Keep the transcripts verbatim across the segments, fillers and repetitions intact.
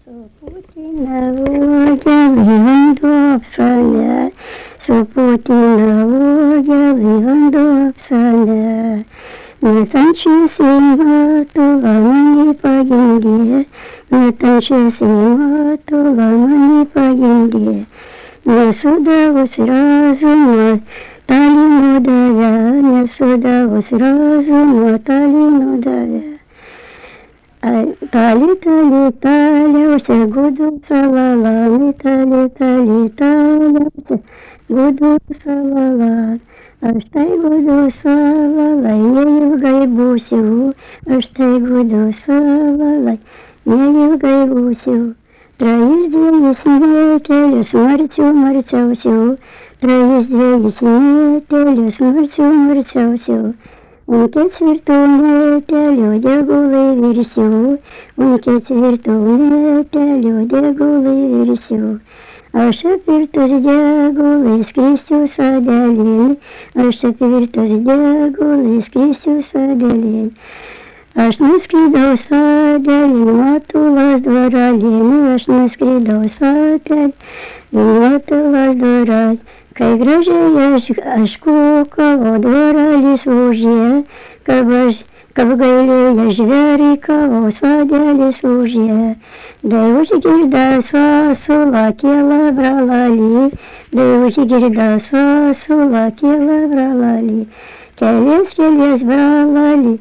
Супутиновое вивандопсане, Супутиновое вивандопсане. Не танчи сима, тулама не погинге, Не танчи сима, тулама не погинге. Не сюда сразу мотали мудавя, Не сюда сразу мотали мудавя. Тали, тали, тали, все гуду салала, тали, тали, тали, все гуду салала. Аштай гуду салала, не югай бусю, Аштай гуду салала, не югай бусю. Троездве светелю, смертью мертя всю, Троездве светелю, смертью мертя всю. Унке цвертунете, люди гулы версю, Унке цвертунете, люди гулы версю. Аша пиртуз дягулы, скрисю садалин, Аша пиртуз дягулы, скрисю садалин. Аж не скидал садалин, матула с двора лин, Аж не скидал садалин, матула с двора. Кай граже аж кукало двора лислужье, Каб гайле я жвери кого садя лислужье. Да уж гирда сосула кела брала ли, Да уж гирда сосула кела брала ли, Келес келес брала ли,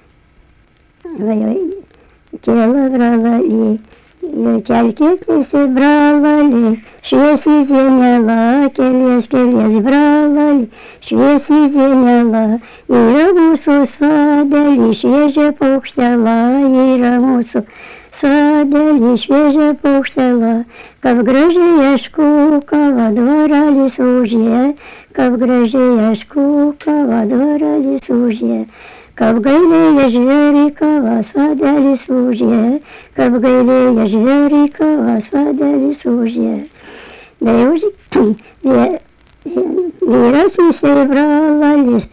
Кела брала ли. Кялькетнесе брала ли, Швеси зеняла, келес, келес брала ли, Швеси зеняла, и рамусу садали, свеже пухсела, и рамусу садали, свеже пухсела. Как в граже я шкукала, двора лислужье, Как в граже я шкукала, двора лислужье. Как в гайле я жверикова, садя лислужье, Как в гайле я жверикова, садя лислужье. Да и уже вирас не собрала лис,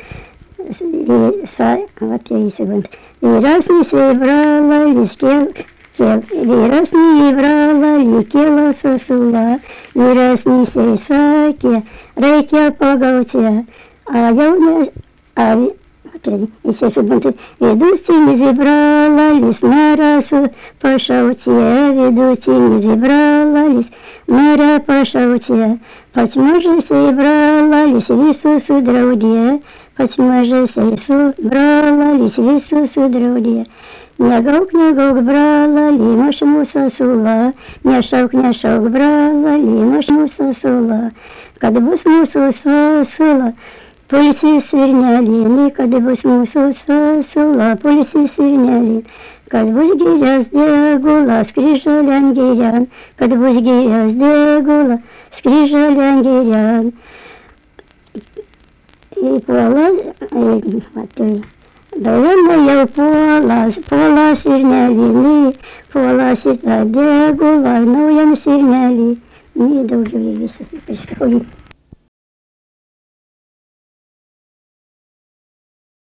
вот я и секунд, Вирас не собрала лис, Вирас не брала ли, кела сосула, Вирас не сейсаке, рейке поголте, а я у меня, а Еще секунду. Ведуси не зібрала ліс на расу по шауці, Ведуси не зібрала ліс на ра по шауці. Пацьможе зібрала ліс вісусу драуді, Пацьможе зібрала ліс вісусу драуді. Нягок, нягок брала лі, Машму сосула, Няшок, няшок брала лі, Машму сосула. Кадбус мусу сосула, Пульси сверняли, кадбус мусу сосула, Пульси сверняли. Кадбус гиряз дегула, скрижалян гирян, Кадбус гиряз дегула, скрижалян гирян. И пола, Даяна я пола, пола сверняли, Пола сита дегула, но я сверняли. Не долго весь представили.